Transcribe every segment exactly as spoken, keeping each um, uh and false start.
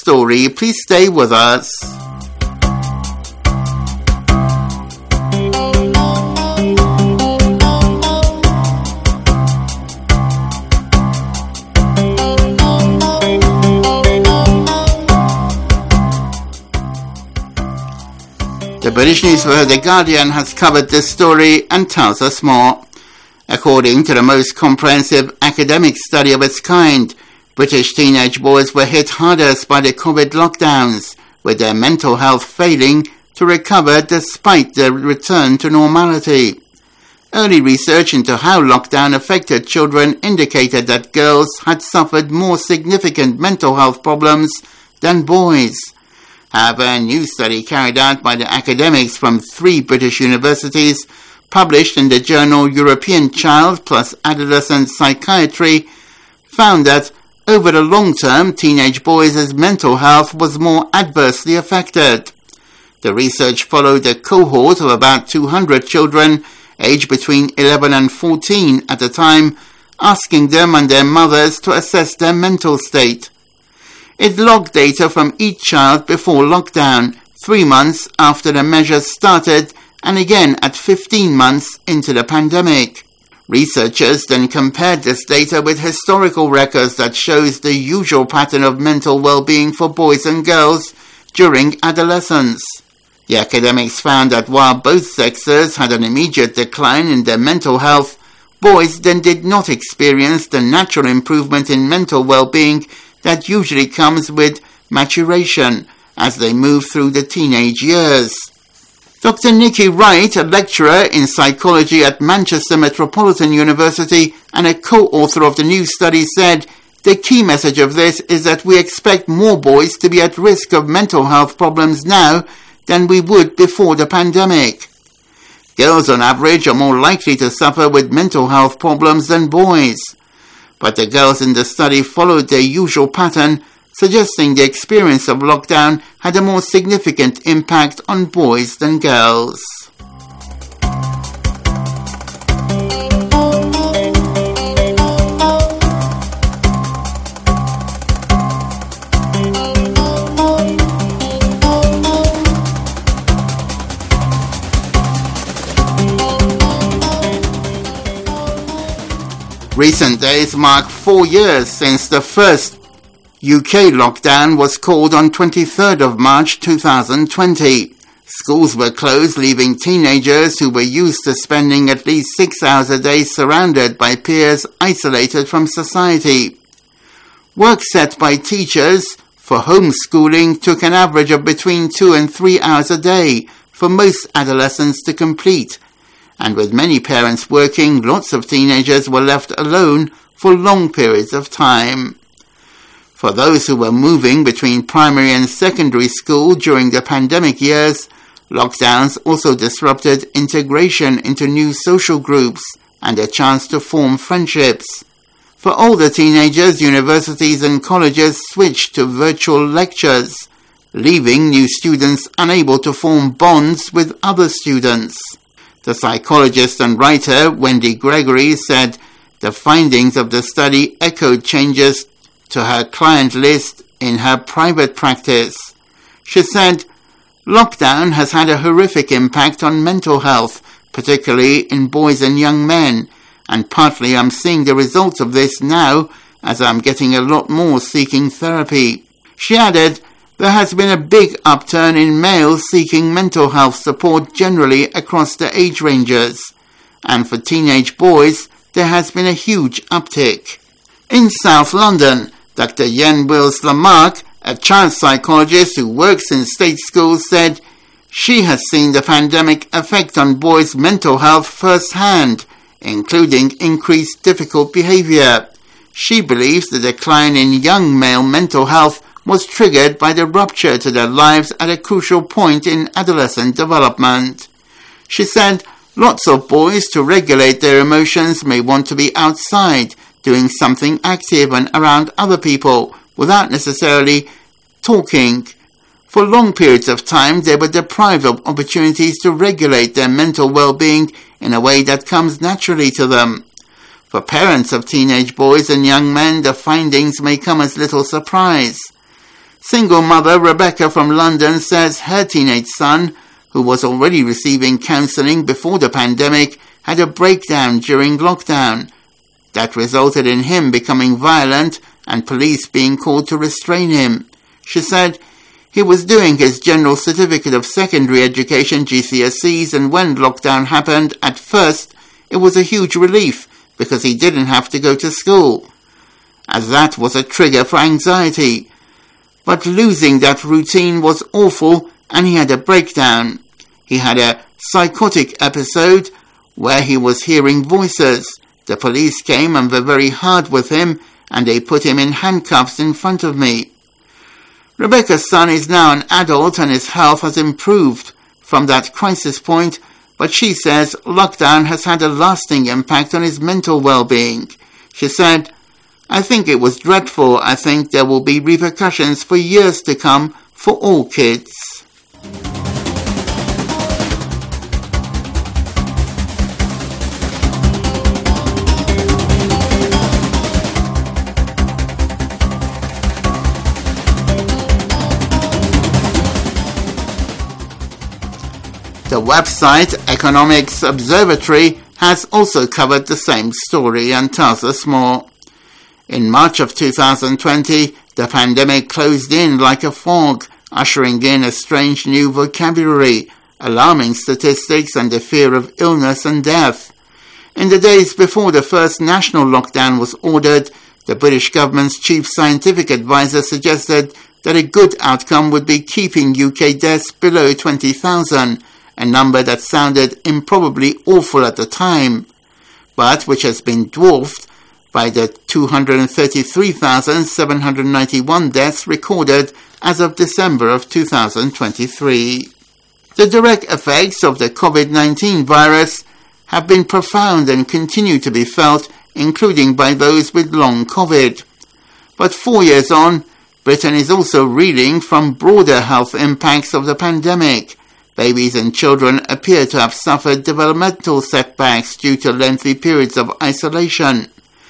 story. Please stay with us. The British newspaper The Guardian has covered this story and tells us more. According to the most comprehensive academic study of its kind, British teenage boys were hit hardest by the COVID lockdowns, with their mental health failing to recover despite the return to normality. Early research into how lockdown affected children indicated that girls had suffered more significant mental health problems than boys. However, a new study carried out by the academics from three British universities, published in the journal European Child plus Adolescent Psychiatry, found that over the long term, teenage boys' mental health was more adversely affected. The research followed a cohort of about two hundred children aged between eleven and fourteen at the time, asking them and their mothers to assess their mental state. It logged data from each child before lockdown, three months after the measures started, and again at fifteen months into the pandemic. Researchers then compared this data with historical records that shows the usual pattern of mental well-being for boys and girls during adolescence. The academics found that while both sexes had an immediate decline in their mental health, boys then did not experience the natural improvement in mental well-being that usually comes with maturation as they move through the teenage years. Doctor Nikki Wright, a lecturer in psychology at Manchester Metropolitan University and a co-author of the new study, said, "The key message of this is that we expect more boys to be at risk of mental health problems now than we would before the pandemic. Girls on average are more likely to suffer with mental health problems than boys. But the girls in the study followed their usual pattern, suggesting the experience of lockdown had a more significant impact on boys than girls." Recent days mark four years since the first U K lockdown was called on twenty-third of March two thousand twenty. Schools were closed, leaving teenagers who were used to spending at least six hours a day surrounded by peers isolated from society. Work set by teachers for homeschooling took an average of between two and three hours a day for most adolescents to complete. And with many parents working, lots of teenagers were left alone for long periods of time. For those who were moving between primary and secondary school during the pandemic years, lockdowns also disrupted integration into new social groups and a chance to form friendships. For older teenagers, universities and colleges switched to virtual lectures, leaving new students unable to form bonds with other students. The psychologist and writer Wendy Gregory said the findings of the study echoed changes to her client list in her private practice. She said, "Lockdown has had a horrific impact on mental health, particularly in boys and young men, and partly I'm seeing the results of this now as I'm getting a lot more seeking therapy." She added, "There has been a big upturn in males seeking mental health support generally across the age ranges, and for teenage boys, there has been a huge uptick." In South London, Doctor Yen Wills Lamarck, a child psychologist who works in state schools, said she has seen the pandemic effect on boys' mental health firsthand, including increased difficult behavior. She believes the decline in young male mental health was triggered by the rupture to their lives at a crucial point in adolescent development. She said, "Lots of boys, to regulate their emotions, may want to be outside, doing something active and around other people, without necessarily talking. For long periods of time, they were deprived of opportunities to regulate their mental well-being in a way that comes naturally to them. For parents of teenage boys and young men, the findings may come as little surprise. Single mother Rebecca from London says her teenage son, who was already receiving counselling before the pandemic, had a breakdown during lockdown. That resulted in him becoming violent and police being called to restrain him. She said he was doing his General Certificate of Secondary Education G C S Es, and when lockdown happened, at first it was a huge relief because he didn't have to go to school, as that was a trigger for anxiety. But losing that routine was awful and he had a breakdown. He had a psychotic episode where he was hearing voices. The police came and were very hard with him, and they put him in handcuffs in front of me. Rebecca's son is now an adult and his health has improved from that crisis point, but she says lockdown has had a lasting impact on his mental well-being. She said, "I think it was dreadful. I think there will be repercussions for years to come for all kids." The website Economics Observatory has also covered the same story and tells us more. In March of two thousand twenty, the pandemic closed in like a fog, ushering in a strange new vocabulary, alarming statistics and the fear of illness and death. In the days before the first national lockdown was ordered, the British government's chief scientific advisor suggested that a good outcome would be keeping U K deaths below twenty thousand, a number that sounded improbably awful at the time, but which has been dwarfed by the two hundred thirty-three thousand seven hundred ninety-one deaths recorded as of December of two thousand twenty-three. The direct effects of the COVID nineteen virus have been profound and continue to be felt, including by those with long COVID. But four years on, Britain is also reeling from broader health impacts of the pandemic. Babies and children appear to have suffered developmental setbacks due to lengthy periods of isolation.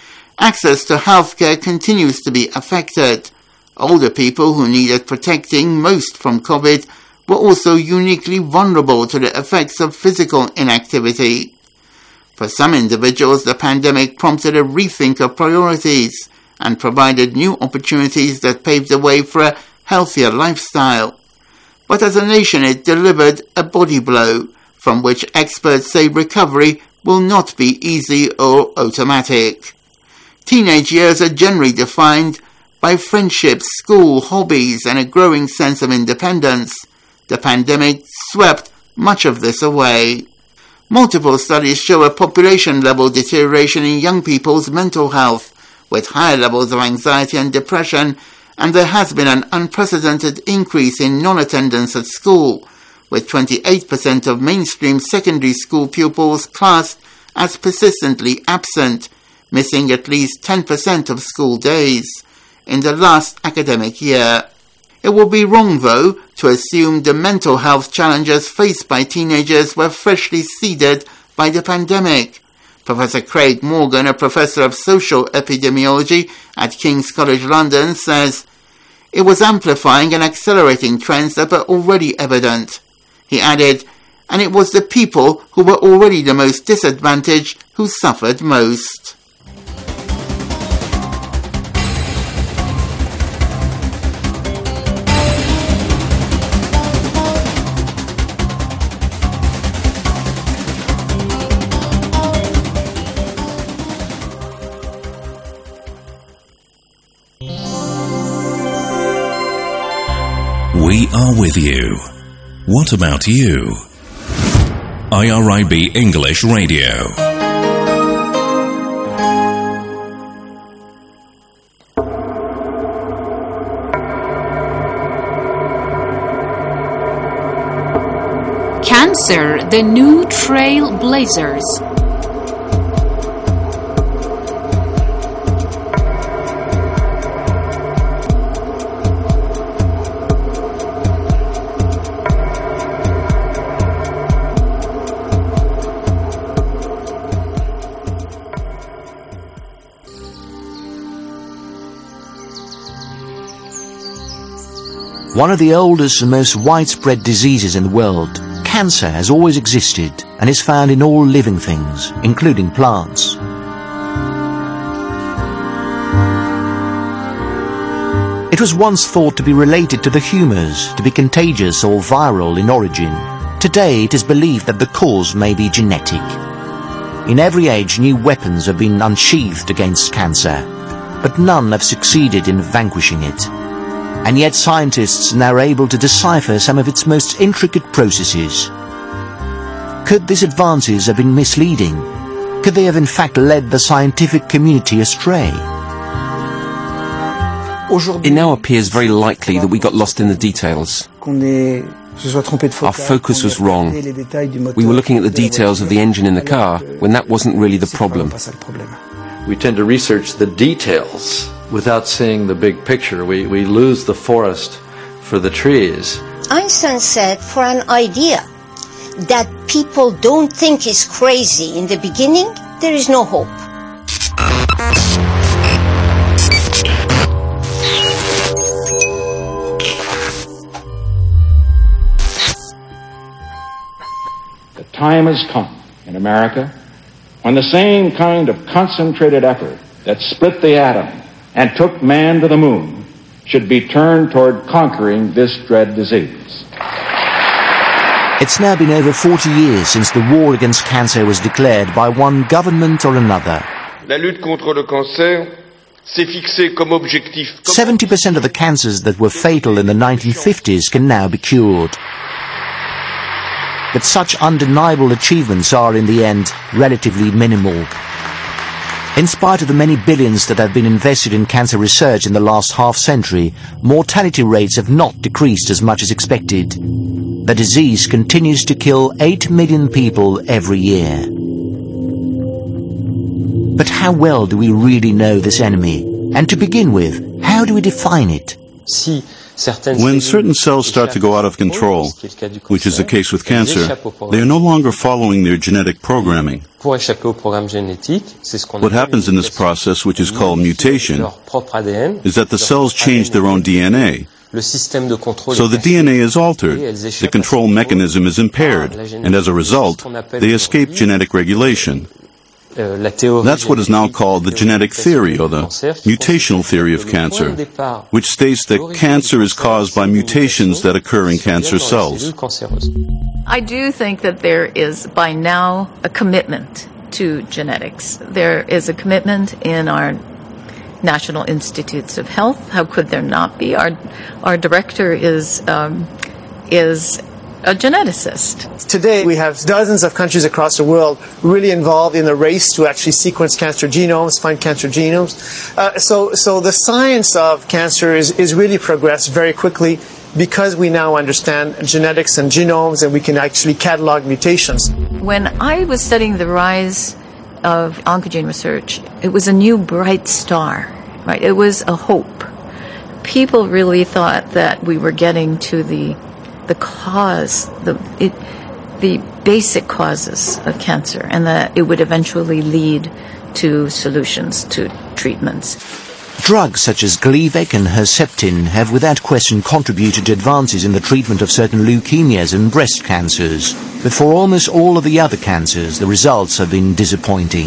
Access to healthcare continues to be affected. Older people who needed protecting most from COVID were also uniquely vulnerable to the effects of physical inactivity. For some individuals, the pandemic prompted a rethink of priorities and provided new opportunities that paved the way for a healthier lifestyle. But as a nation, it delivered a body blow, from which experts say recovery will not be easy or automatic. Teenage years are generally defined by friendships, school, hobbies, and a growing sense of independence. The pandemic swept much of this away. Multiple studies show a population-level deterioration in young people's mental health, with higher levels of anxiety and depression, and there has been an unprecedented increase in non-attendance at school, with twenty-eight percent of mainstream secondary school pupils classed as persistently absent, missing at least ten percent of school days in the last academic year. It would be wrong, though, to assume the mental health challenges faced by teenagers were freshly seeded by the pandemic. Professor Craig Morgan, a professor of social epidemiology at King's College London, says it was amplifying and accelerating trends that were already evident. He added, and it was the people who were already the most disadvantaged who suffered most. We are with you. What about you? I R I B English Radio. Cancer, the new trailblazers. One of the oldest and most widespread diseases in the world, cancer has always existed and is found in all living things, including plants. It was once thought to be related to the humours, to be contagious or viral in origin. Today it is believed that the cause may be genetic. In every age, new weapons have been unsheathed against cancer, but none have succeeded in vanquishing it. And yet scientists are now able to decipher some of its most intricate processes. Could these advances have been misleading? Could they have in fact led the scientific community astray? It now appears very likely that we got lost in the details. Our focus was wrong. We were looking at the details of the engine in the car when that wasn't really the problem. We tend to research the details without seeing the big picture. We, we lose the forest for the trees. Einstein said for an idea that people don't think is crazy in the beginning, there is no hope. The time has come in America when the same kind of concentrated effort that split the atom and took man to the moon should be turned toward conquering this dread disease. It's now been over forty years since the war against cancer was declared by one government or another. La lutte contre le cancer s'est fixée comme objectif. seventy percent of the cancers that were fatal in the nineteen fifties can now be cured. But such undeniable achievements are, in the end, relatively minimal. In spite of the many billions that have been invested in cancer research in the last half-century, mortality rates have not decreased as much as expected. The disease continues to kill eight million people every year. But how well do we really know this enemy? And to begin with, how do we define it? When certain cells start to go out of control, which is the case with cancer, they are no longer following their genetic programming. What happens in this process, which is called mutation, is that the cells change their own D N A. So the D N A is altered, the control mechanism is impaired, and as a result, they escape genetic regulation. That's what is now called the genetic theory, or the mutational theory of cancer, which states that cancer is caused by mutations that occur in cancer cells. I do think that there is, by now, a commitment to genetics. There is a commitment in our National Institutes of Health. How could there not be? Our our director is um, is a geneticist. Today, we have dozens of countries across the world really involved in the race to actually sequence cancer genomes, find cancer genomes. Uh, so, so the science of cancer is, is really progressed very quickly because we now understand genetics and genomes, and we can actually catalog mutations. When I was studying the rise of oncogene research, it was a new bright star, right? It was a hope. People really thought that we were getting to the the cause, the it, the basic causes of cancer, and that it would eventually lead to solutions, to treatments. Drugs such as Gleevec and Herceptin have without question contributed to advances in the treatment of certain leukemias and breast cancers. But for almost all of the other cancers, the results have been disappointing.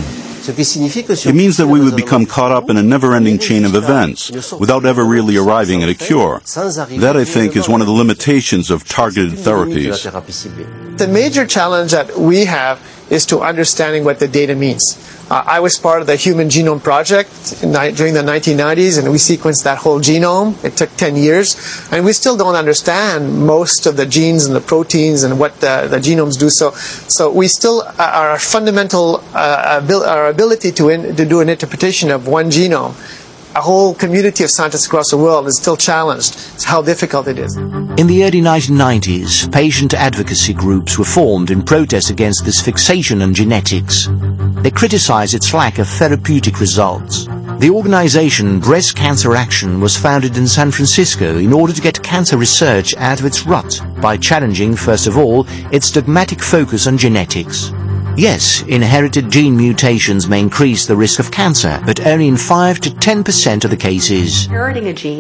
It means that we would become caught up in a never-ending chain of events without ever really arriving at a cure. That, I think, is one of the limitations of targeted therapies. The major challenge that we have is to understanding what the data means. Uh, I was part of the Human Genome Project in, during the nineteen nineties, and we sequenced that whole genome. It took ten years, and we still don't understand most of the genes and the proteins and what the, the genomes do. So, so we still, uh, our fundamental uh, abil- our ability to, in, to do an interpretation of one genome, a whole community of scientists across the world is still challenged. It's how difficult it is. In the early nineteen nineties, patient advocacy groups were formed in protest against this fixation on genetics. They criticized its lack of therapeutic results. The organization Breast Cancer Action was founded in San Francisco in order to get cancer research out of its rut by challenging, first of all, its dogmatic focus on genetics. Yes, inherited gene mutations may increase the risk of cancer, but only in five to ten percent of the cases. Inheriting a gene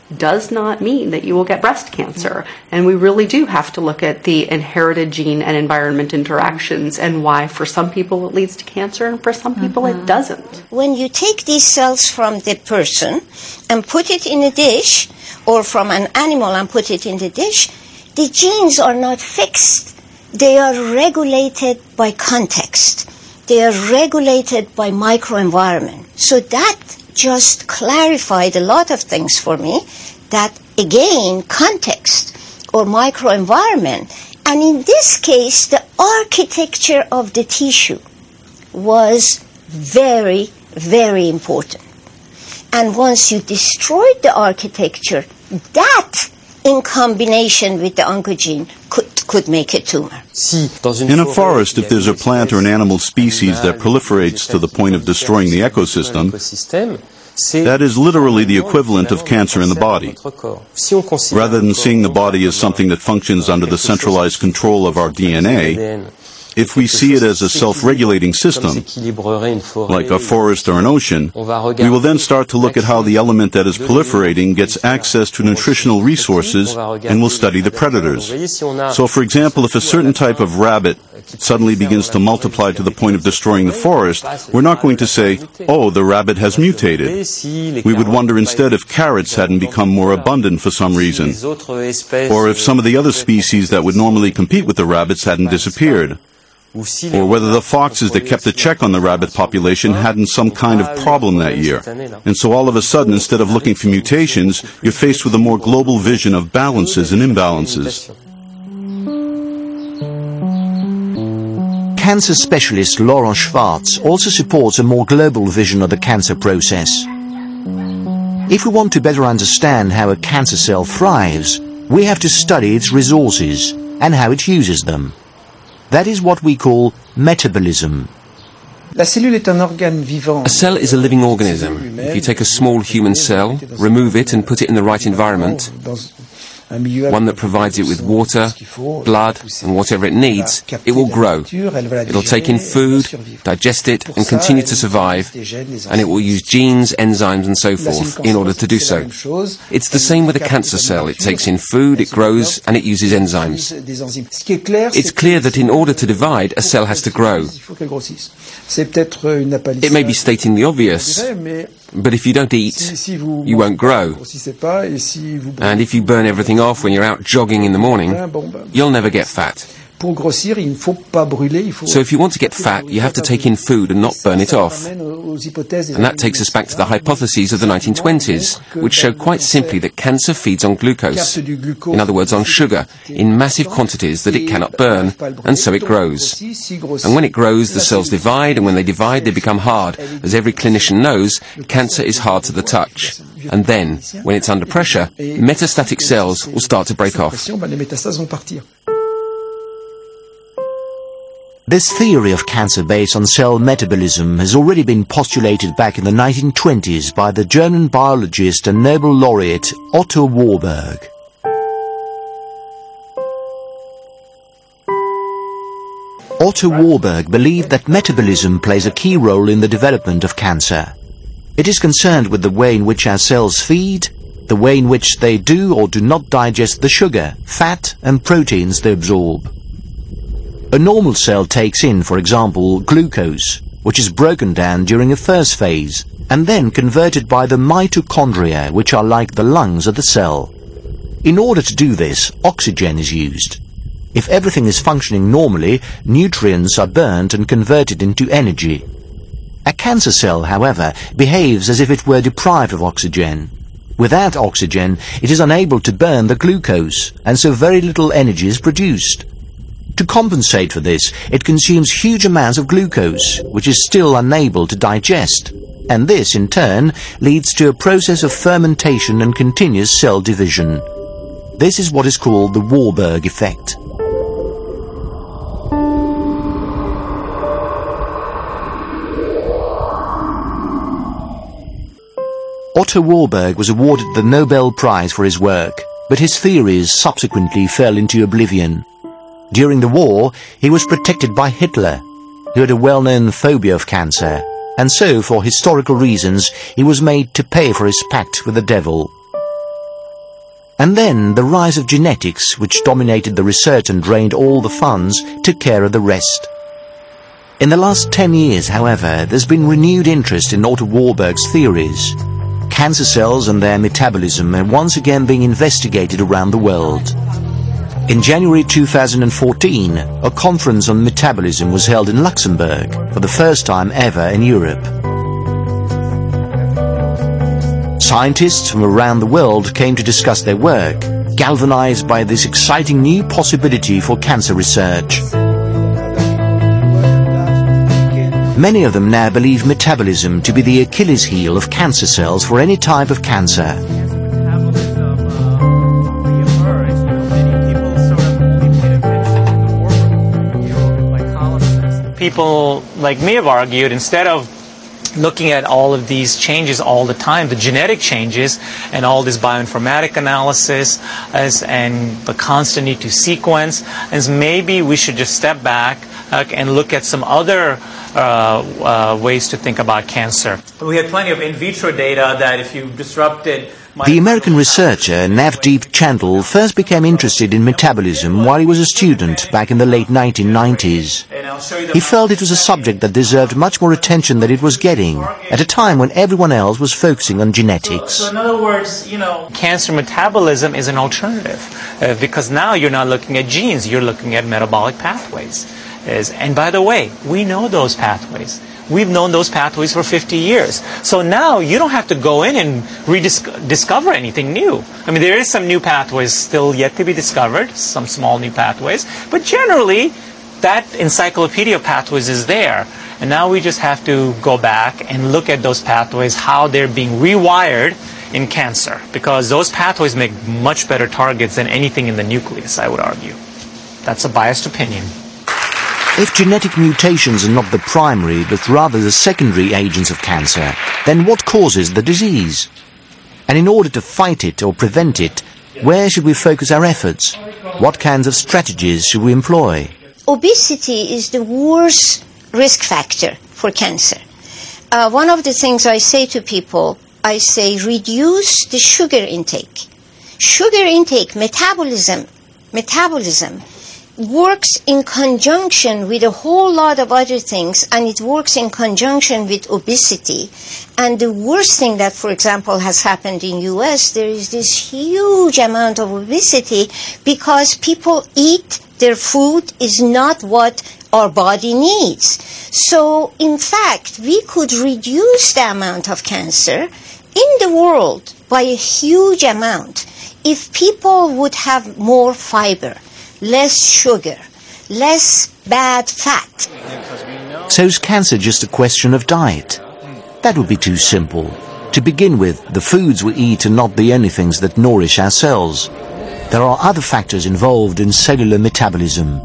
does not mean that you will get breast cancer. And we really do have to look at the inherited gene and environment interactions and why for some people it leads to cancer and for some people mm-hmm. it doesn't. When you take these cells from the person and put it in a dish, or from an animal and put it in the dish, the genes are not fixed. They are regulated by context. They are regulated by microenvironment. So that just clarified a lot of things for me, that again, context or microenvironment, and in this case, the architecture of the tissue was very, very important. And once you destroyed the architecture, that in combination with the oncogene could, could make a tumor. In a forest, if there's a plant or an animal species that proliferates to the point of destroying the ecosystem, that is literally the equivalent of cancer in the body. Rather than seeing the body as something that functions under the centralized control of our D N A, if we see it as a self-regulating system, like a forest or an ocean, we will then start to look at how the element that is proliferating gets access to nutritional resources, and will study the predators. So, for example, if a certain type of rabbit suddenly begins to multiply to the point of destroying the forest, we're not going to say, oh, the rabbit has mutated. We would wonder instead if carrots hadn't become more abundant for some reason, or if some of the other species that would normally compete with the rabbits hadn't disappeared, or whether the foxes that kept a check on the rabbit population hadn't some kind of problem that year. And so all of a sudden, instead of looking for mutations, you're faced with a more global vision of balances and imbalances. Cancer specialist Laurent Schwartz also supports a more global vision of the cancer process. If we want to better understand how a cancer cell thrives, we have to study its resources and how it uses them. That is what we call metabolism. A cell is a living organism. If you take a small human cell, remove it and put it in the right environment, one that provides it with water, blood, and whatever it needs, it will grow. It will take in food, digest it, and continue to survive, and it will use genes, enzymes, and so forth in order to do so. It's the same with a cancer cell. It takes in food, it grows, and it uses enzymes. It's clear that in order to divide, a cell has to grow. It may be stating the obvious, but if you don't eat, you won't grow. And if you burn everything off when you're out jogging in the morning, you'll never get fat. So if you want to get fat, you have to take in food and not burn it off. And that takes us back to the hypotheses of the nineteen twenties, which show quite simply that cancer feeds on glucose, in other words on sugar, in massive quantities that it cannot burn, and so it grows. And when it grows, the cells divide, and when they divide, they become hard. As every clinician knows, cancer is hard to the touch. And then, when it's under pressure, metastatic cells will start to break off. This theory of cancer based on cell metabolism has already been postulated back in the nineteen twenties by the German biologist and Nobel laureate Otto Warburg. Otto Warburg believed that metabolism plays a key role in the development of cancer. It is concerned with the way in which our cells feed, the way in which they do or do not digest the sugar, fat and proteins they absorb. A normal cell takes in, for example, glucose, which is broken down during a first phase, and then converted by the mitochondria, which are like the lungs of the cell. In order to do this, oxygen is used. If everything is functioning normally, nutrients are burnt and converted into energy. A cancer cell, however, behaves as if it were deprived of oxygen. Without oxygen, it is unable to burn the glucose, and so very little energy is produced. To compensate for this, it consumes huge amounts of glucose, which is still unable to digest, and this, in turn, leads to a process of fermentation and continuous cell division. This is what is called the Warburg effect. Otto Warburg was awarded the Nobel Prize for his work, but his theories subsequently fell into oblivion. During the war, he was protected by Hitler, who had a well-known phobia of cancer, and so, for historical reasons, he was made to pay for his pact with the devil. And then the rise of genetics, which dominated the research and drained all the funds, took care of the rest. In the last ten years, however, there's been renewed interest in Otto Warburg's theories. Cancer cells and their metabolism are once again being investigated around the world. In January two thousand fourteen, a conference on metabolism was held in Luxembourg, for the first time ever in Europe. Scientists from around the world came to discuss their work, galvanized by this exciting new possibility for cancer research. Many of them now believe metabolism to be the Achilles heel of cancer cells for any type of cancer. People like me have argued, instead of looking at all of these changes all the time, the genetic changes and all this bioinformatic analysis as, and the constant need to sequence, as maybe we should just step back uh, and look at some other uh, uh, ways to think about cancer. We had plenty of in vitro data that if you disrupted... The American researcher Navdeep Chandal first became interested in metabolism while he was a student back in the late nineteen nineties. He felt it was a subject that deserved much more attention than it was getting, at a time when everyone else was focusing on genetics. So, so in other words, you know, cancer metabolism is an alternative, uh, because now you're not looking at genes, you're looking at metabolic pathways. Is, and by the way, we know those pathways. We've known those pathways for fifty years. So now you don't have to go in and rediscover anything new. I mean, there is some new pathways still yet to be discovered, some small new pathways, but generally that encyclopedia of pathways is there. And now we just have to go back and look at those pathways, how they're being rewired in cancer, because those pathways make much better targets than anything in the nucleus, I would argue. That's a biased opinion. If genetic mutations are not the primary, but rather the secondary agents of cancer, then what causes the disease? And in order to fight it or prevent it, where should we focus our efforts? What kinds of strategies should we employ? Obesity is the worst risk factor for cancer. Uh, one of the things I say to people, I say reduce the sugar intake. Sugar intake, metabolism, metabolism, works in conjunction with a whole lot of other things, and it works in conjunction with obesity. And the worst thing that, for example, has happened in U S, there is this huge amount of obesity because people eat, their food is not what our body needs. So, in fact, we could reduce the amount of cancer in the world by a huge amount if people would have more fiber, less sugar, less bad fat. So is cancer just a question of diet? That would be too simple. To begin with, the foods we eat are not the only things that nourish our cells. There are other factors involved in cellular metabolism.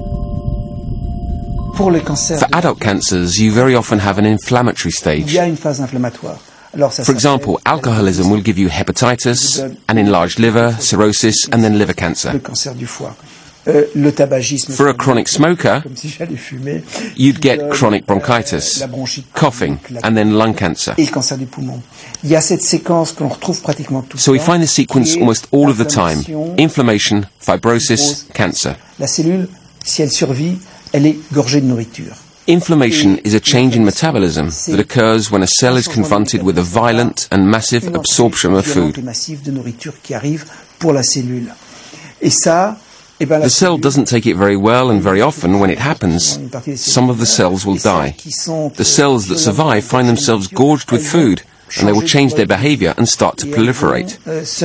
For adult cancers, you very often have an inflammatory stage. For example, alcoholism will give you hepatitis, an enlarged liver, cirrhosis, and then liver cancer. For a chronic smoker, you'd get chronic bronchitis, coughing, and then lung cancer. So we find this sequence almost all of the time: inflammation, fibrosis, cancer. Inflammation is a change in metabolism that occurs when a cell is confronted with a violent and massive absorption of food. The cell doesn't take it very well, and very often when it happens, some of the cells will die. The cells that survive find themselves gorged with food, and they will change their behavior and start to proliferate.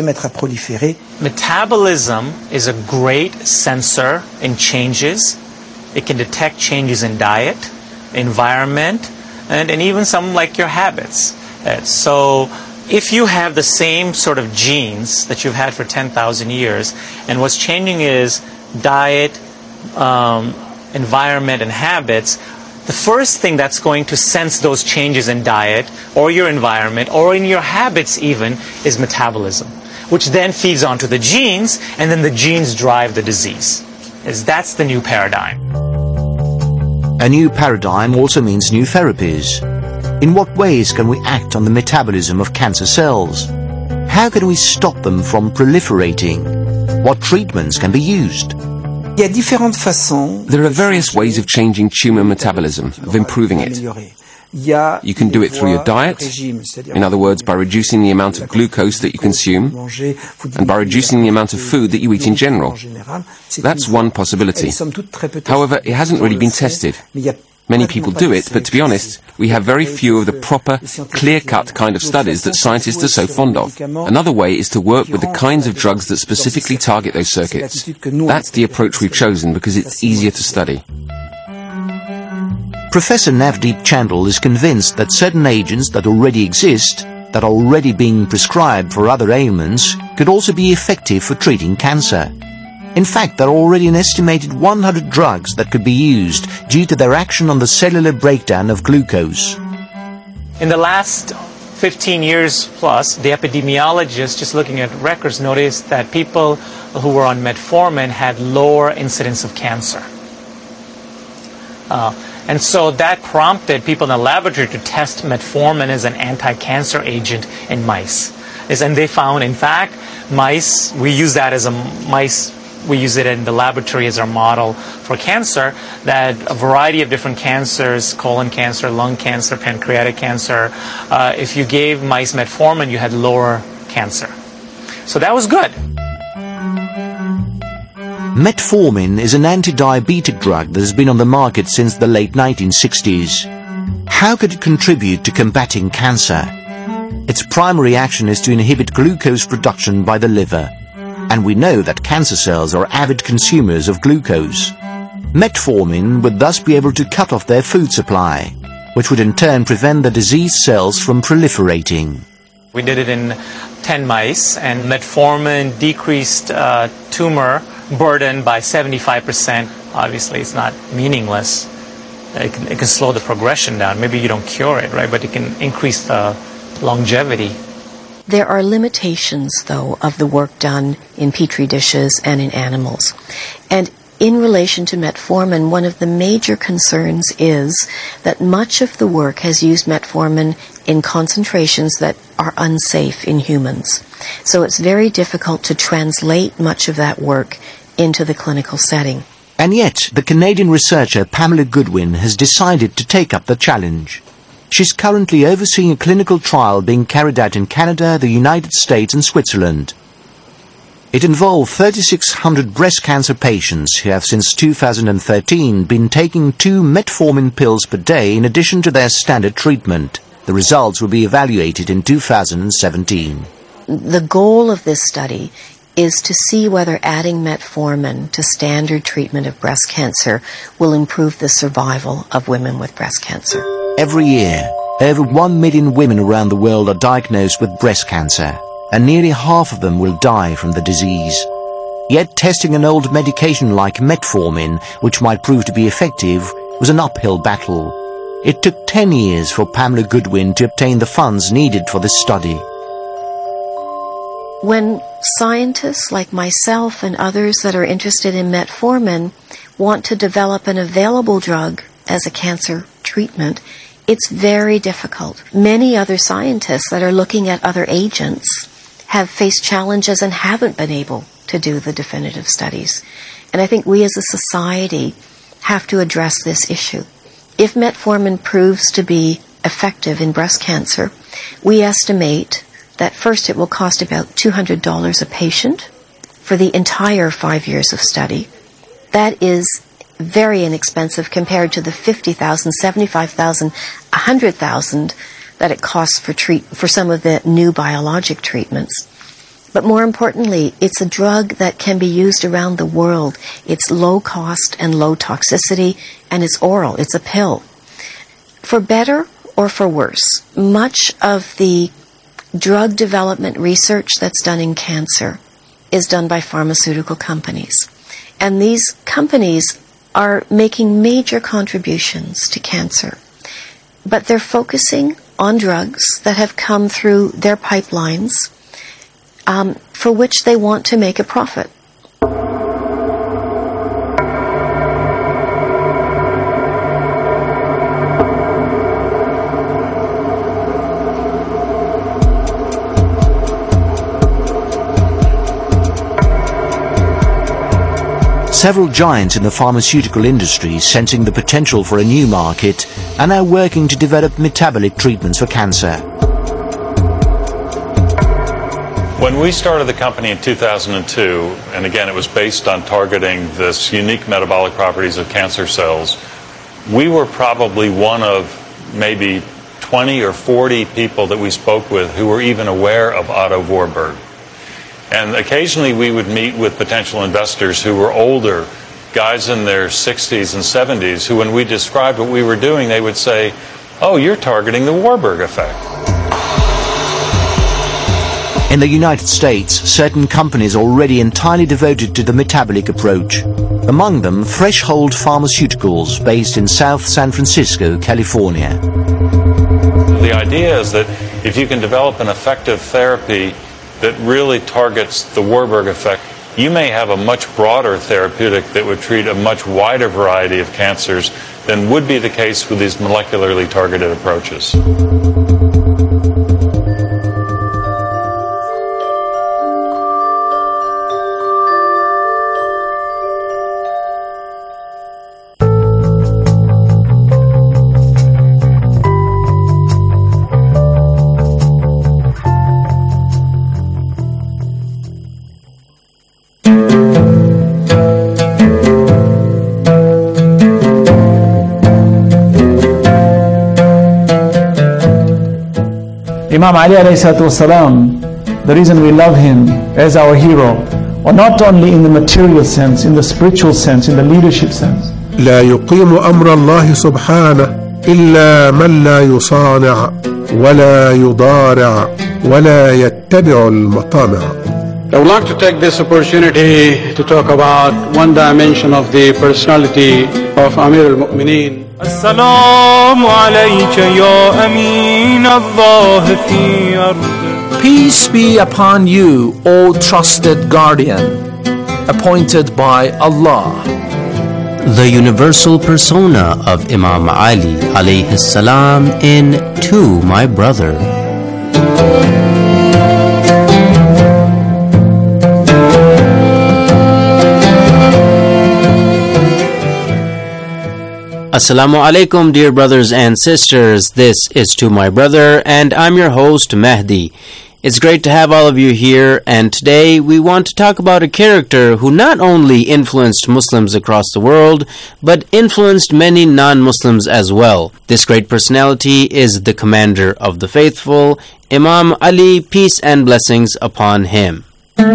Metabolism is a great sensor in changes. It can detect changes in diet, environment, and, and even some like your habits. Uh, so if you have the same sort of genes that you've had for ten thousand years, and what's changing is diet, um, environment, and habits, the first thing that's going to sense those changes in diet or your environment or in your habits even is metabolism, which then feeds onto the genes, and then the genes drive the disease. Is that's the new paradigm. A new paradigm also means new therapies. In what ways can we act on the metabolism of cancer cells? How can we stop them from proliferating? What treatments can be used? There are various ways of changing tumour metabolism, of improving it. You can do it through your diet, in other words, by reducing the amount of glucose that you consume, and by reducing the amount of food that you eat in general. That's one possibility. However, it hasn't really been tested. Many people do it, but to be honest, we have very few of the proper, clear-cut kind of studies that scientists are so fond of. Another way is to work with the kinds of drugs that specifically target those circuits. That's the approach we've chosen because it's easier to study. Professor Navdeep Chandal is convinced that certain agents that already exist, that are already being prescribed for other ailments, could also be effective for treating cancer. In fact, there are already an estimated one hundred drugs that could be used due to their action on the cellular breakdown of glucose. In the last fifteen years plus, the epidemiologists, just looking at records, noticed that people who were on metformin had lower incidence of cancer. Uh, and so that prompted people in the laboratory to test metformin as an anti-cancer agent in mice. And they found, in fact, mice, we use that as a mice, we use it in the laboratory as our model for cancer, that a variety of different cancers, colon cancer, lung cancer, pancreatic cancer, uh, if you gave mice metformin, you had lower cancer. So that was good. Metformin is an anti-diabetic drug that has been on the market since the late nineteen sixties. How could it contribute to combating cancer? Its primary action is to inhibit glucose production by the liver, and we know that cancer cells are avid consumers of glucose. Metformin would thus be able to cut off their food supply, which would in turn prevent the diseased cells from proliferating. We did it in ten mice, and metformin decreased uh, tumor burden by seventy-five percent. Obviously, it's not meaningless. It can, it can slow the progression down. Maybe you don't cure it, right? But it can increase the longevity. There are limitations, though, of the work done in petri dishes and in animals. And in relation to metformin, one of the major concerns is that much of the work has used metformin in concentrations that are unsafe in humans. So it's very difficult to translate much of that work into the clinical setting. And yet, the Canadian researcher Pamela Goodwin has decided to take up the challenge. She's currently overseeing a clinical trial being carried out in Canada, the United States and Switzerland. It involved thirty-six hundred breast cancer patients who have since two thousand thirteen been taking two metformin pills per day in addition to their standard treatment. The results will be evaluated in two thousand seventeen. The goal of this study is to see whether adding metformin to standard treatment of breast cancer will improve the survival of women with breast cancer. Every year, over one million women around the world are diagnosed with breast cancer, and nearly half of them will die from the disease. Yet testing an old medication like metformin, which might prove to be effective, was an uphill battle. It took ten years for Pamela Goodwin to obtain the funds needed for this study. When scientists like myself and others that are interested in metformin want to develop an available drug as a cancer treatment, it's very difficult. Many other scientists that are looking at other agents have faced challenges and haven't been able to do the definitive studies. And I think we as a society have to address this issue. If metformin proves to be effective in breast cancer, we estimate that first it will cost about two hundred dollars a patient for the entire five years of study. That is very inexpensive compared to the fifty thousand dollars, seventy-five thousand dollars, one hundred thousand dollars that it costs for treat for some of the new biologic treatments. But more importantly, it's a drug that can be used around the world. It's low cost and low toxicity, and it's oral. It's a pill. For better or for worse, much of the drug development research that's done in cancer is done by pharmaceutical companies. And these companies are making major contributions to cancer. But they're focusing on drugs that have come through their pipelines um, for which they want to make a profit. Several giants in the pharmaceutical industry, sensing the potential for a new market, are now working to develop metabolic treatments for cancer. When we started the company in two thousand two, and again it was based on targeting this unique metabolic properties of cancer cells, we were probably one of maybe twenty or forty people that we spoke with who were even aware of Otto Warburg. And occasionally we would meet with potential investors who were older, guys in their sixties and seventies, who when we described what we were doing, they would say, "Oh, you're targeting the Warburg effect." In the United States, certain companies are already entirely devoted to the metabolic approach. Among them, Threshold Pharmaceuticals, based in South San Francisco, California. The idea is that if you can develop an effective therapy that really targets the Warburg effect, you may have a much broader therapeutic that would treat a much wider variety of cancers than would be the case with these molecularly targeted approaches. Imam Ali alayhi salatu wasalam, the reason we love him as our hero, or not only in the material sense, in the spiritual sense, in the leadership sense. لا يقيم أمر الله سبحانه إلا من لا يصانع ولا يضارع ولا يتبع المطامع. I would like to take this opportunity to talk about one dimension of the personality of Amir al-Mu'mineen. السلام عليك يا أمين الله في أرض. Peace be upon you, O trusted guardian, appointed by Allah. The universal persona of Imam Ali alayhi salam in To My Brother. Assalamu alaikum, dear brothers and sisters. This is To My Brother, and I'm your host, Mehdi. It's great to have all of you here, and today we want to talk about a character who not only influenced Muslims across the world, but influenced many non-Muslims as well. This great personality is the commander of the faithful, Imam Ali, peace and blessings upon him.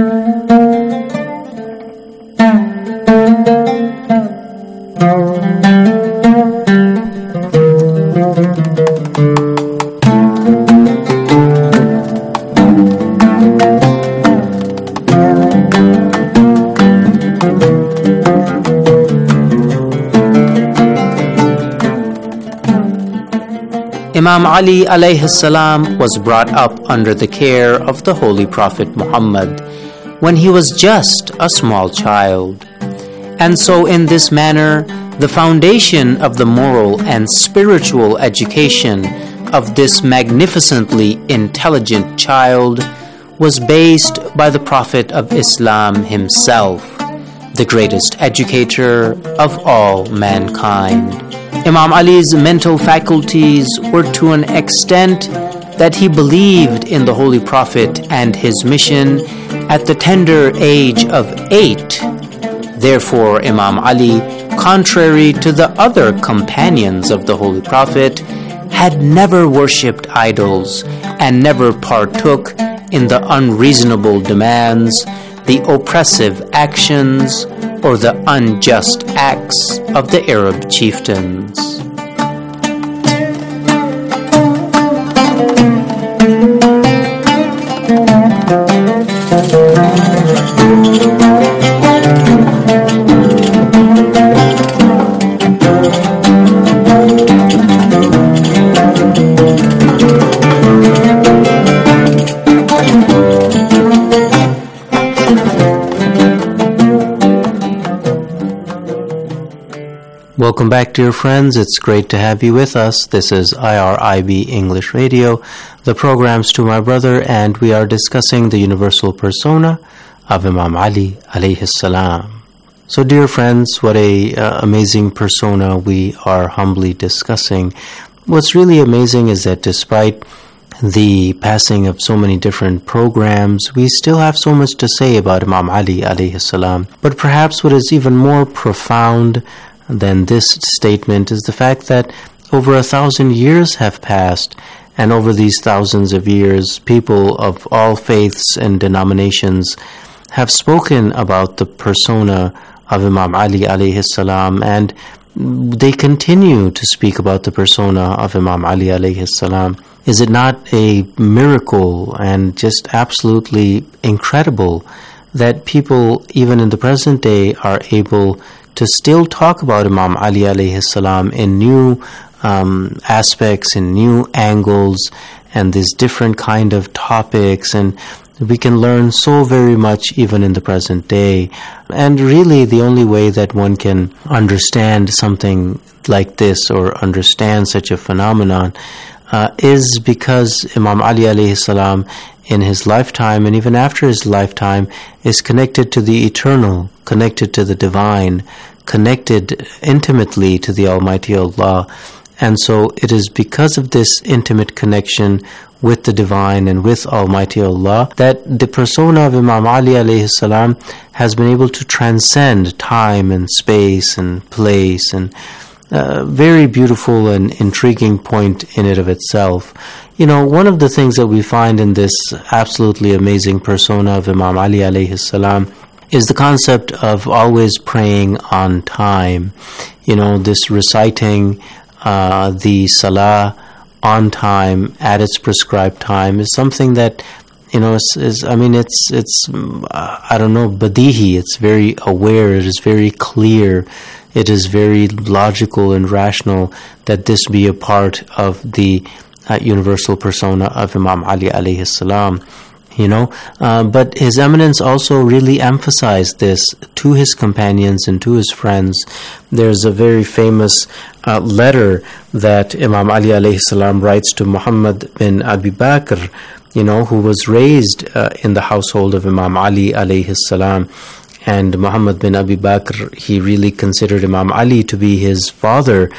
Imam Ali alayhi salam was brought up under the care of the Holy Prophet Muhammad when he was just a small child. And so in this manner, the foundation of the moral and spiritual education of this magnificently intelligent child was based by the Prophet of Islam himself, the greatest educator of all mankind. Imam Ali's mental faculties were to an extent that he believed in the Holy Prophet and his mission at the tender age of eight. Therefore, Imam Ali, contrary to the other companions of the Holy Prophet, had never worshipped idols and never partook in the unreasonable demands, the oppressive actions, or the unjust acts of the Arab chieftains. Welcome back, dear friends. It's great to have you with us. This is I R I B English Radio, the program's To My Brother, and we are discussing the universal persona of Imam Ali alayhi salam. So, dear friends, what a uh, amazing persona we are humbly discussing. What's really amazing is that despite the passing of so many different programs, we still have so much to say about Imam Ali alayhi salam. But perhaps what is even more profound than this statement is the fact that over a thousand years have passed, and over these thousands of years, people of all faiths and denominations have spoken about the persona of Imam Ali alayhi salam, and they continue to speak about the persona of Imam Ali alayhi salam. Is it not a miracle and just absolutely incredible that people, even in the present day, are able to still talk about Imam Ali alayhi salam in new um, aspects, in new angles, and these different kind of topics, and we can learn so very much even in the present day. And really the only way that one can understand something like this or understand such a phenomenon uh, is because Imam Ali alayhi salam in his lifetime and even after his lifetime is connected to the eternal, connected to the divine, connected intimately to the Almighty Allah. And so it is because of this intimate connection with the divine and with Almighty Allah that the persona of Imam Ali alayhi salam has been able to transcend time and space and place, and a very beautiful and intriguing point in it of itself. You know, one of the things that we find in this absolutely amazing persona of Imam Ali alayhi salam is the concept of always praying on time. You know, this reciting uh, the salah on time, at its prescribed time, is something that, you know, is, is I mean, it's, it's uh, I don't know, badihi, it's very aware, it is very clear, it is very logical and rational that this be a part of the uh, universal persona of Imam Ali alayhi salam. You know, uh, but His Eminence also really emphasized this to his companions and to his friends. There's a very famous uh, letter that Imam Ali alayhi salam writes to Muhammad bin Abi Bakr, you know, who was raised uh, in the household of Imam Ali alayhi salam. And Muhammad bin Abi Bakr, he really considered Imam Ali to be his father,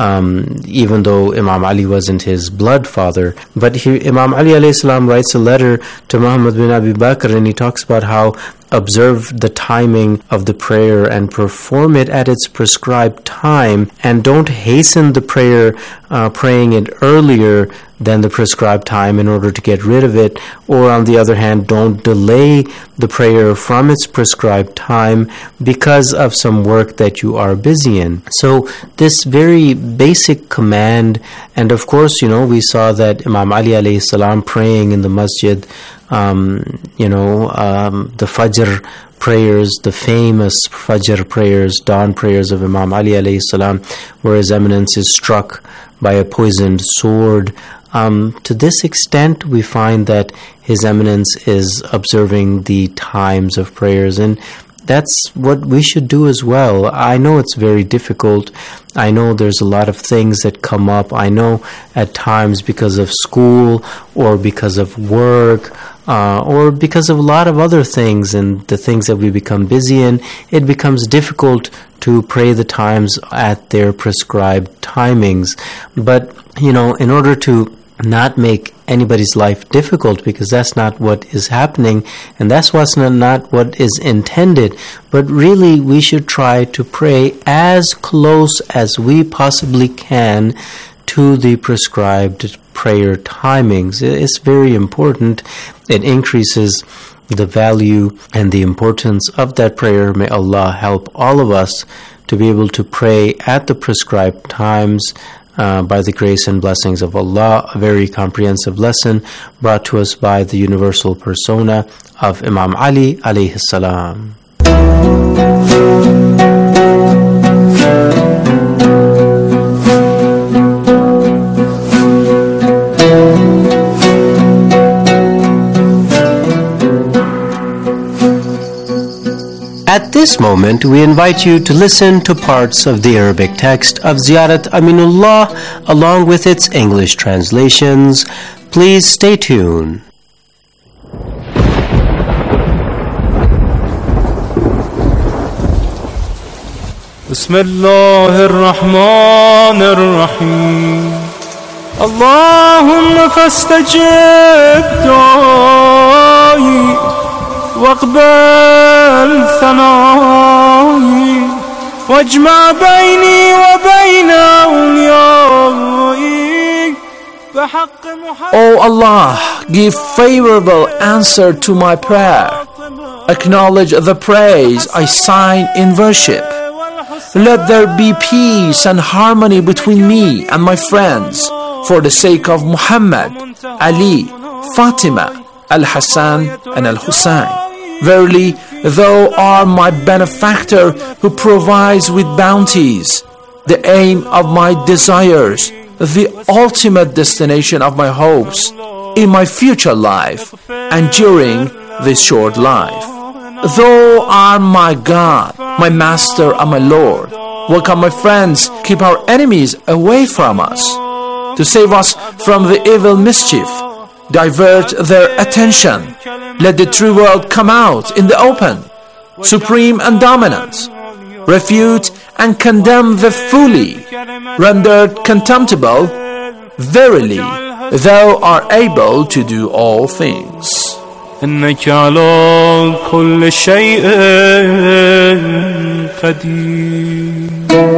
Um, even though Imam Ali wasn't his blood father. But he, Imam Ali alayhi salam writes a letter to Muhammad bin Abi Bakr, and he talks about how observe the timing of the prayer and perform it at its prescribed time, and don't hasten the prayer, uh, praying it earlier than the prescribed time in order to get rid of it, or on the other hand, don't delay the prayer from its prescribed time because of some work that you are busy in. So this very basic command, and of course, you know, we saw that Imam Ali alayhi salam praying in the masjid, um, you know, um, the Fajr prayers, the famous Fajr prayers, dawn prayers of Imam Ali alayhi salam, where His Eminence is struck by a poisoned sword. Um, to this extent, we find that His Eminence is observing the times of prayers, and that's what we should do as well. I know it's very difficult. I know there's a lot of things that come up. I know at times because of school or because of work uh, or because of a lot of other things and the things that we become busy in, it becomes difficult to pray the times at their prescribed timings. But, you know, in order to not make anybody's life difficult, because that's not what is happening, and that's what's not, not what is intended, but really we should try to pray as close as we possibly can to the prescribed prayer timings. It's very important. It increases the value and the importance of that prayer. May Allah help all of us to be able to pray at the prescribed times, Uh, by the grace and blessings of Allah. A very comprehensive lesson brought to us by the universal persona of Imam Ali alayhi salam. At this moment, we invite you to listen to parts of the Arabic text of Ziyarat Aminullah along with its English translations. Please stay tuned. بسم الله الرحمن الرحيم اللهم فاستجب دعائي واقبل ثنائي واجمع بيني وبين أوليائي بحق محمد. O Allah, give favorable answer to my prayer. Acknowledge the praise I sign in worship. Let there be peace and harmony between me and my friends for the sake of Muhammad, Ali, Fatima, Al-Hassan and Al-Hussein. Verily, Thou art my benefactor who provides with bounties, the aim of my desires, the ultimate destination of my hopes in my future life and during this short life. Thou art my God, my Master and my Lord. Welcome my friends, keep our enemies away from us. To save us from the evil mischief, divert their attention. Let the true world come out in the open, supreme and dominant. Refute and condemn the fully, rendered contemptible. Verily, Thou art able to do all things. إنك على كل شيء قدير.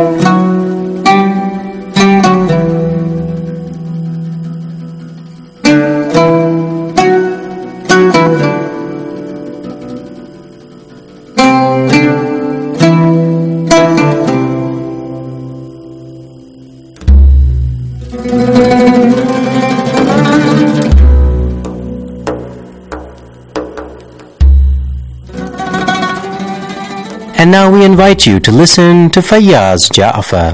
And now we invite you to listen to Fayyaz Ja'far.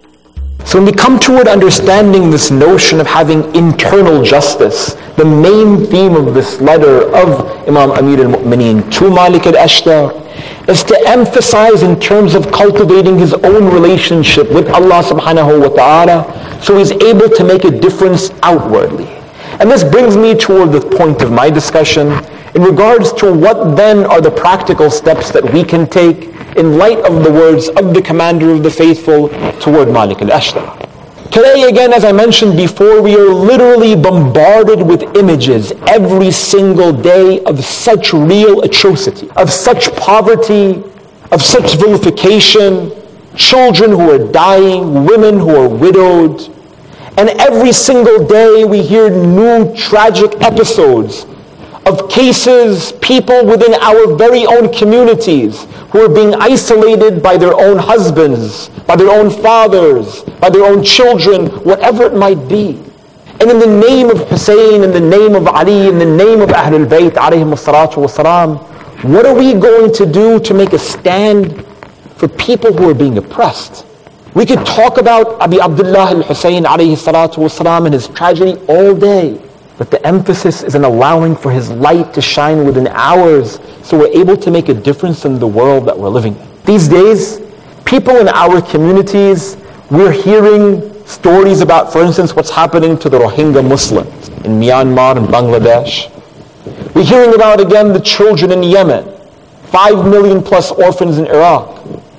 So when we come toward understanding this notion of having internal justice, the main theme of this letter of Imam Amir al-Mu'mineen to Malik al-Ashtar is to emphasize in terms of cultivating his own relationship with Allah subhanahu wa ta'ala, so he's able to make a difference outwardly. And this brings me toward the point of my discussion in regards to what then are the practical steps that we can take in light of the words of the Commander of the Faithful toward Malik al-Ashtar. Today, again, as I mentioned before, we are literally bombarded with images every single day of such real atrocity, of such poverty, of such vilification, children who are dying, women who are widowed. And every single day we hear new tragic episodes of cases, people within our very own communities who are being isolated by their own husbands, by their own fathers, by their own children, whatever it might be. And in the name of Hussein, in the name of Ali, in the name of Ahlul Bayt, alayhim as-salatu was-salam, what are we going to do to make a stand for people who are being oppressed? We could talk about Abi Abdullah al-Hussein alayhi salatu was-salam and his tragedy all day. But the emphasis is in allowing for his light to shine within ours so we're able to make a difference in the world that we're living in. These days, people in our communities, we're hearing stories about, for instance, what's happening to the Rohingya Muslims in Myanmar and Bangladesh. We're hearing about, again, the children in Yemen, five million plus orphans in Iraq,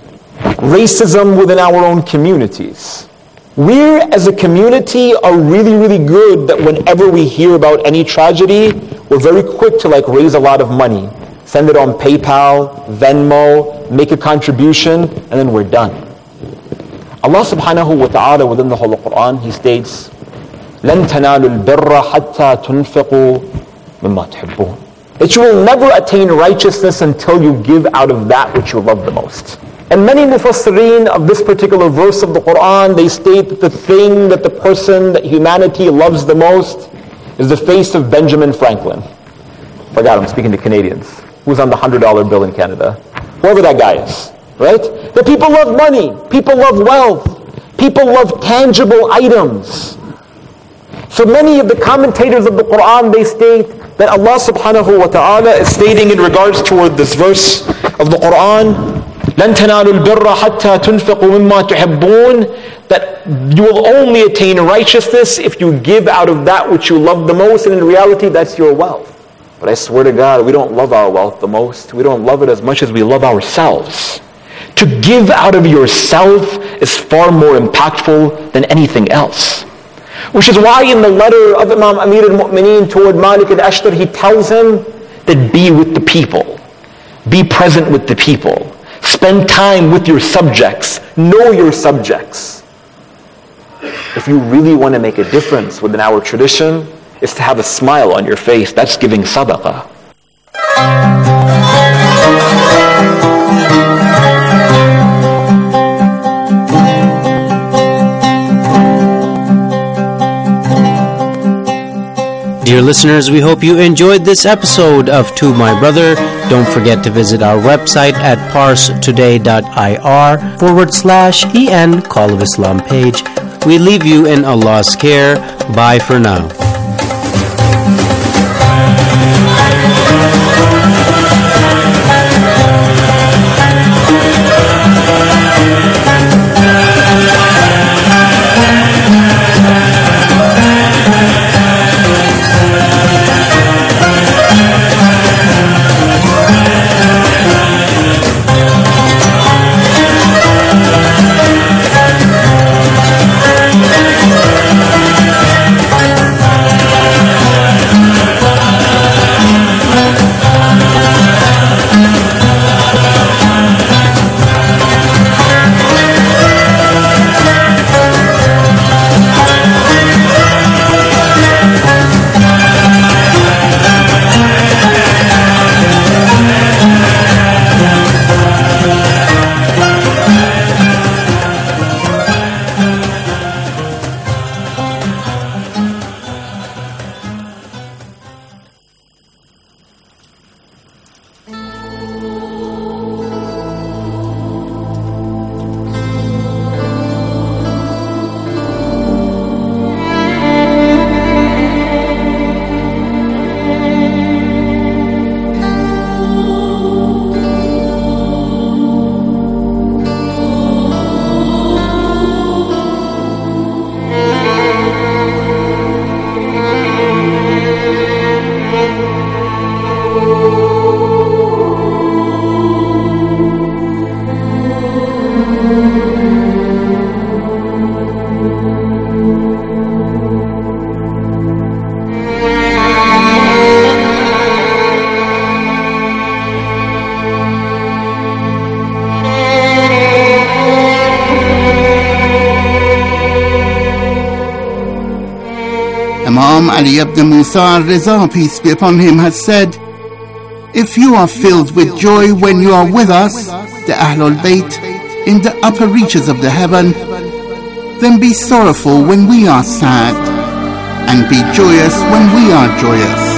racism within our own communities. We as a community are really, really good that whenever we hear about any tragedy, we're very quick to like raise a lot of money. Send it on PayPal, Venmo, make a contribution, and then we're done. Allah subhanahu wa ta'ala within the Holy Quran, He states, لَن تَنَالُوا الْبِرَّ حَتَّى تُنْفِقُوا مِمَّا تُحِبُّونَ. That you will never attain righteousness until you give out of that which you love the most. And many mufassirin of this particular verse of the Quran, they state that the thing that the person, that humanity loves the most is the face of Benjamin Franklin. Forgot, I'm speaking to Canadians. Who's on the one hundred dollar bill in Canada? Whoever that guy is, right? That people love money, people love wealth, people love tangible items. So many of the commentators of the Quran, they state that Allah subhanahu wa ta'ala is stating in regards toward this verse of the Quran, لَن تَنَالُوا الْبِرَّ حَتَّى تُنْفِقُوا مِمَّا تُحِبُّونَ, that you will only attain righteousness if you give out of that which you love the most, and in reality that's your wealth. But I swear to God, we don't love our wealth the most. We don't love it as much as we love ourselves. To give out of yourself is far more impactful than anything else. Which is why in the letter of Imam Amir al-Mu'mineen toward Malik al-Ashtar, he tells him that be with the people. Be present with the people. Spend time with your subjects. Know your subjects. If you really want to make a difference within our tradition, is to have a smile on your face. That's giving sadaqah. Dear listeners, we hope you enjoyed this episode of To My Brother. Don't forget to visit our website at parstoday.ir forward slash en Call of Islam page. We leave you in Allah's care. Bye for now. Imam Ali ibn Musa al-Riza, peace be upon him, has said, if you are filled with joy when you are with us, the Ahlul Bayt, in the upper reaches of the heaven, then be sorrowful when we are sad, and be joyous when we are joyous.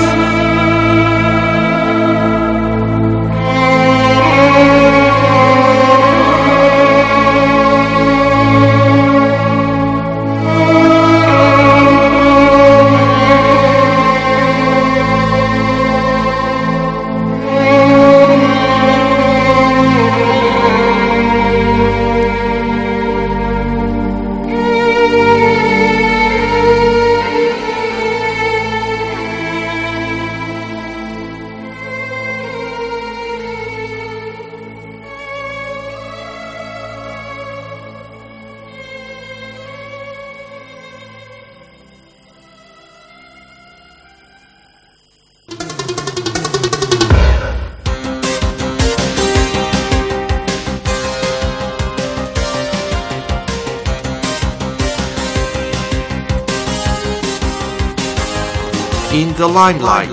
In the limelight.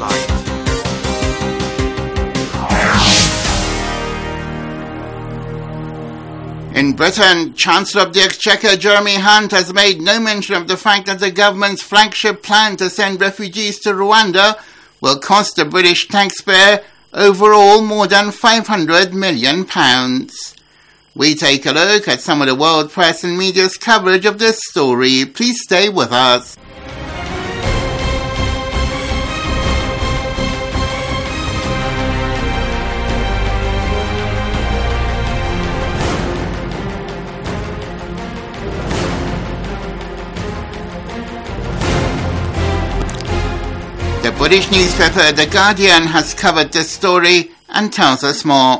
In Britain, Chancellor of the Exchequer Jeremy Hunt has made no mention of the fact that the government's flagship plan to send refugees to Rwanda will cost the British taxpayer overall more than five hundred million pounds. We take a look at some of the world press and media's coverage of this story. Please stay with us. The British newspaper The Guardian has covered this story and tells us more.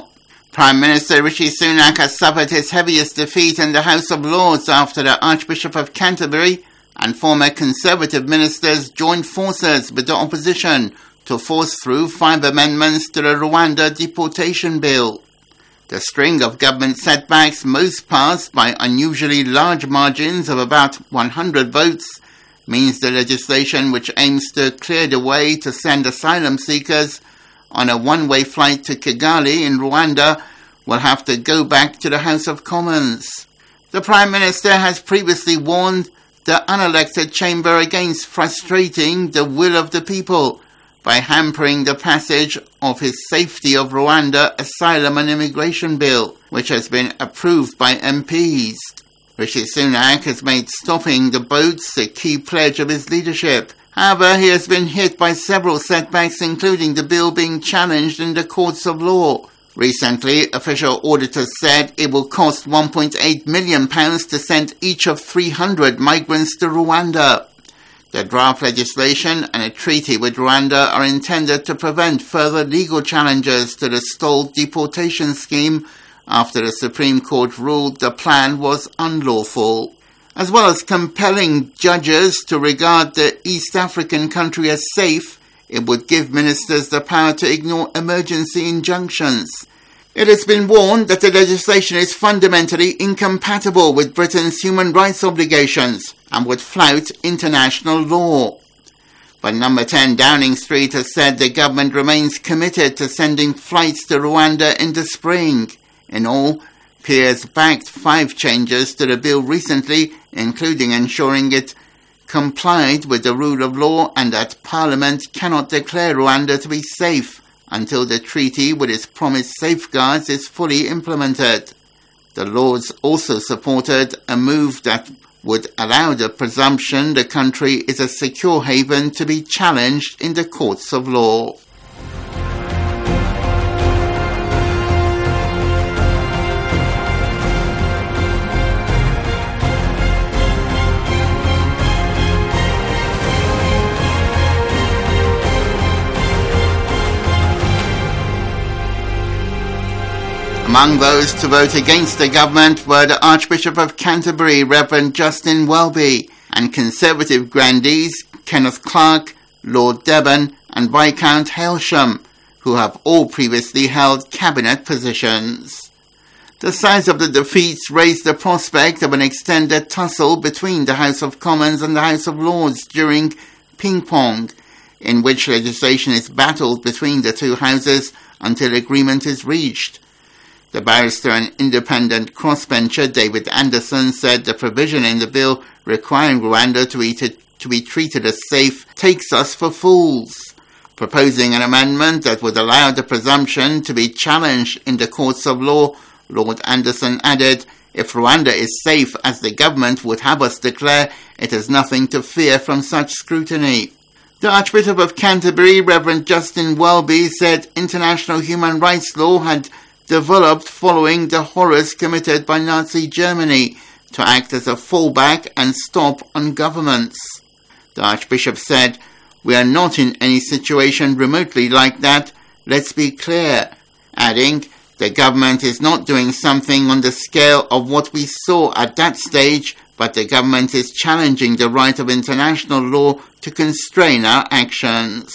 Prime Minister Rishi Sunak has suffered his heaviest defeat in the House of Lords after the Archbishop of Canterbury and former Conservative ministers joined forces with the opposition to force through five amendments to the Rwanda deportation bill. The string of government setbacks, most passed by unusually large margins of about one hundred votes, means the legislation which aims to clear the way to send asylum seekers on a one-way flight to Kigali in Rwanda will have to go back to the House of Commons. The Prime Minister has previously warned the unelected chamber against frustrating the will of the people by hampering the passage of his Safety of Rwanda Asylum and Immigration Bill, which has been approved by M Ps. Rishi Sunak has made stopping the boats a key pledge of his leadership. However, he has been hit by several setbacks, including the bill being challenged in the courts of law. Recently, official auditors said it will cost one point eight million pounds to send each of three hundred migrants to Rwanda. The draft legislation and a treaty with Rwanda are intended to prevent further legal challenges to the stalled deportation scheme after the Supreme Court ruled the plan was unlawful. As well as compelling judges to regard the East African country as safe, it would give ministers the power to ignore emergency injunctions. It has been warned that the legislation is fundamentally incompatible with Britain's human rights obligations and would flout international law. But Number ten Downing Street has said the government remains committed to sending flights to Rwanda in the spring. In all, Peers backed five changes to the bill recently, including ensuring it complied with the rule of law and that Parliament cannot declare Rwanda to be safe until the treaty with its promised safeguards is fully implemented. The Lords also supported a move that would allow the presumption the country is a secure haven to be challenged in the courts of law. Among those to vote against the government were the Archbishop of Canterbury, Reverend Justin Welby, and Conservative grandees Kenneth Clarke, Lord Devon, and Viscount Hailsham, who have all previously held cabinet positions. The size of the defeats raised the prospect of an extended tussle between the House of Commons and the House of Lords during ping-pong, in which legislation is battled between the two houses until agreement is reached. The barrister and independent crossbencher David Anderson said the provision in the bill requiring Rwanda to be, t- to be treated as safe takes us for fools. Proposing an amendment that would allow the presumption to be challenged in the courts of law, Lord Anderson added, "If Rwanda is safe as the government would have us declare, it has nothing to fear from such scrutiny." The Archbishop of Canterbury, Reverend Justin Welby, said international human rights law had developed following the horrors committed by Nazi Germany to act as a fallback and stop on governments. The Archbishop said, "We are not in any situation remotely like that, let's be clear," adding, "The government is not doing something on the scale of what we saw at that stage, but the government is challenging the right of international law to constrain our actions."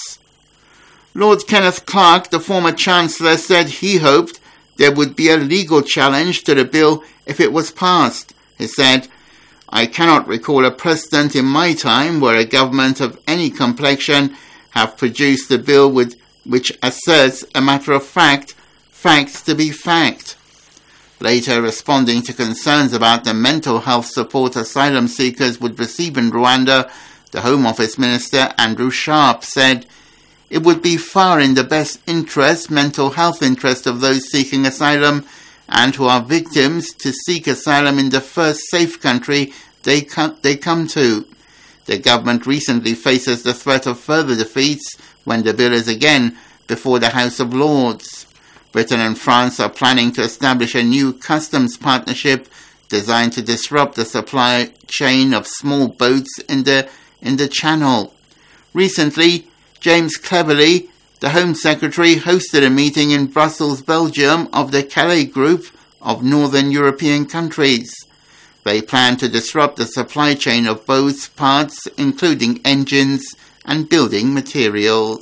Lord Kenneth Clarke, the former Chancellor, said he hoped there would be a legal challenge to the bill if it was passed. He said, "I cannot recall a precedent in my time where a government of any complexion have produced a bill with, which asserts a matter of fact, facts to be fact." Later, responding to concerns about the mental health support asylum seekers would receive in Rwanda, the Home Office Minister Andrew Sharp said, "It would be far in the best interest, mental health interest of those seeking asylum and who are victims to seek asylum in the first safe country they come, they come to." The government recently faces the threat of further defeats when the bill is again before the House of Lords. Britain and France are planning to establish a new customs partnership designed to disrupt the supply chain of small boats in the, in the Channel. Recently, James Cleverly, the Home Secretary hosted a meeting in Brussels, Belgium of the Calais Group of Northern European countries. They plan to disrupt the supply chain of both parts, including engines and building materials.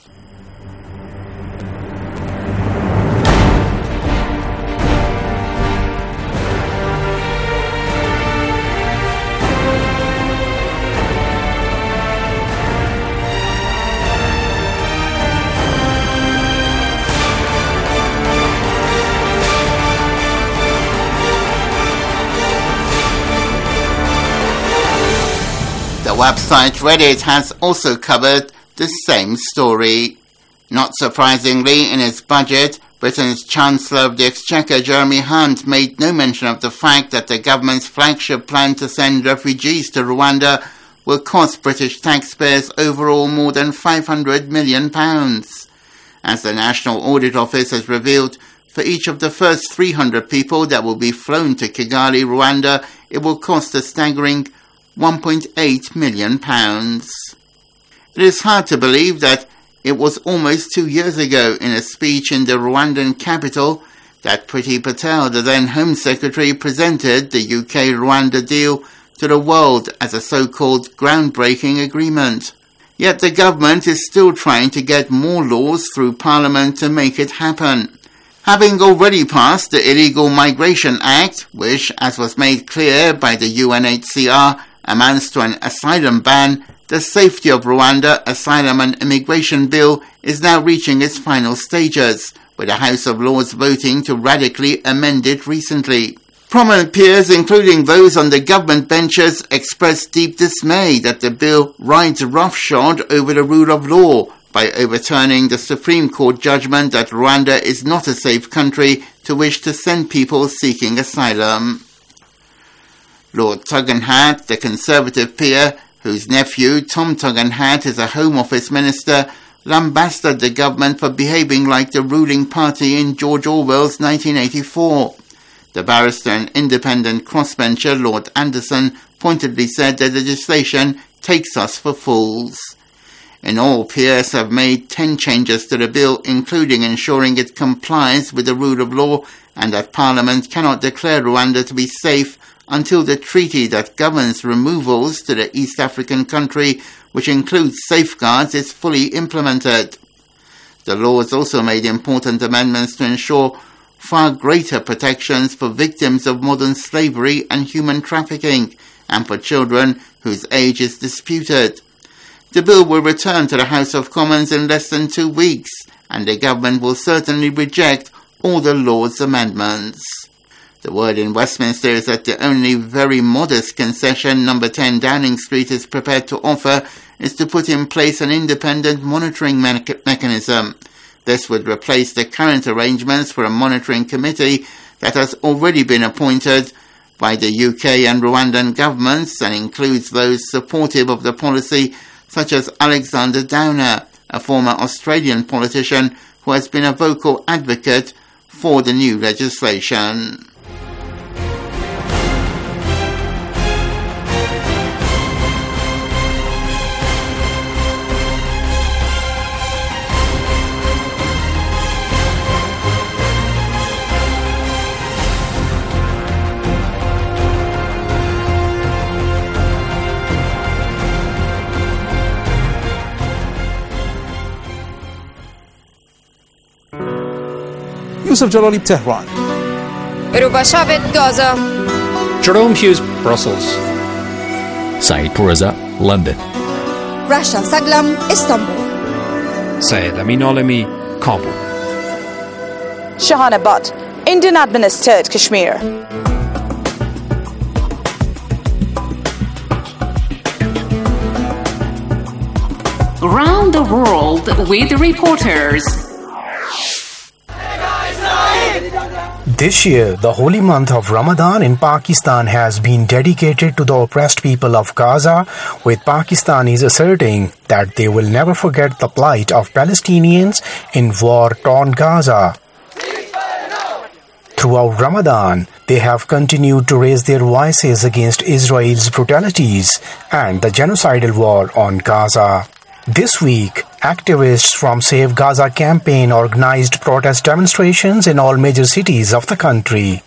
The website Reddit has also covered the same story. Not surprisingly, in its budget, Britain's Chancellor of the Exchequer Jeremy Hunt made no mention of the fact that the government's flagship plan to send refugees to Rwanda will cost British taxpayers overall more than five hundred million pounds. As the National Audit Office has revealed, for each of the first three hundred people that will be flown to Kigali, Rwanda, it will cost a staggering one point eight million pounds. It is hard to believe that it was almost two years ago, in a speech in the Rwandan capital, that Priti Patel, the then Home Secretary, presented the U K-Rwanda deal to the world as a so-called groundbreaking agreement. Yet the government is still trying to get more laws through Parliament to make it happen. Having already passed the Illegal Migration Act, which, as was made clear by the U N H C R, amounts to an asylum ban, the Safety of Rwanda Asylum and Immigration Bill is now reaching its final stages, with the House of Lords voting to radically amend it recently. Prominent peers, including those on the government benches, expressed deep dismay that the bill rides roughshod over the rule of law by overturning the Supreme Court judgment that Rwanda is not a safe country to which to send people seeking asylum. Lord Tugendhat, the Conservative peer, whose nephew, Tom Tugendhat, is a Home Office minister, lambasted the government for behaving like the ruling party in George Orwell's nineteen eighty-four. The barrister and independent crossbencher, Lord Anderson, pointedly said that the legislation takes us for fools. In all, peers have made ten changes to the bill, including ensuring it complies with the rule of law and that Parliament cannot declare Rwanda to be safe until the treaty that governs removals to the East African country, which includes safeguards, is fully implemented. The laws also made important amendments to ensure far greater protections for victims of modern slavery and human trafficking, and for children whose age is disputed. The bill will return to the House of Commons in less than two weeks, and the government will certainly reject all the Lords' amendments. The word in Westminster is that the only very modest concession Number ten Downing Street is prepared to offer is to put in place an independent monitoring me- mechanism. This would replace the current arrangements for a monitoring committee that has already been appointed by the U K and Rwandan governments and includes those supportive of the policy, such as Alexander Downer, a former Australian politician who has been a vocal advocate for the new legislation. Yusuf Jalali, Tehran. Rubashavet, Gaza. Jerome Hughes, Brussels. Saeed Pourreza, London. Rasha Saglam, Istanbul. Syed Amin Alemi, Kabul. Shahana Butt, Indian administered Kashmir. Around the world with reporters. This year, the holy month of Ramadan in Pakistan has been dedicated to the oppressed people of Gaza, with Pakistanis asserting that they will never forget the plight of Palestinians in war-torn Gaza. Throughout Ramadan, they have continued to raise their voices against Israel's brutalities and the genocidal war on Gaza. This week, activists from Save Gaza campaign organized protest demonstrations in all major cities of the country.